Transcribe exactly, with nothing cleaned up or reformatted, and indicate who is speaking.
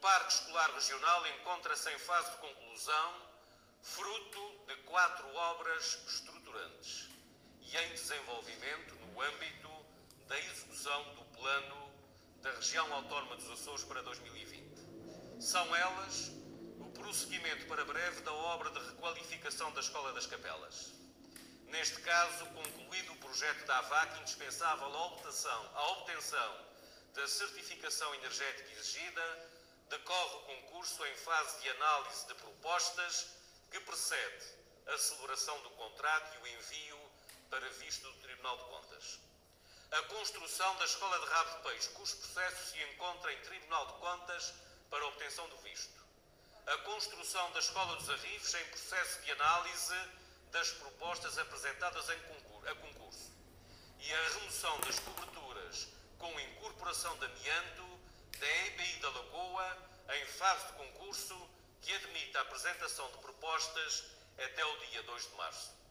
Speaker 1: Parque Escolar Regional encontra-se em fase de conclusão, fruto de quatro obras estruturantes e em desenvolvimento no âmbito da execução do Plano da Região Autónoma dos Açores para dois mil e vinte. São elas o prosseguimento para breve da obra de requalificação da Escola das Capelas. Neste caso, concluído o projeto da AVAC indispensável à obtenção, à obtenção da certificação energética exigida, decorre o concurso em fase de análise de propostas que precede a celebração do contrato e o envio para visto do Tribunal de Contas. A construção da Escola de Rabo de Peixe, cujo processo se encontra em Tribunal de Contas para obtenção do visto. A construção da Escola dos Arrifes em processo de análise das propostas apresentadas em concurso, a concurso. E a remoção das coberturas com incorporação de amianto da E B I da Lagoa em fase de concurso que admite a apresentação de propostas até o dia dois de março.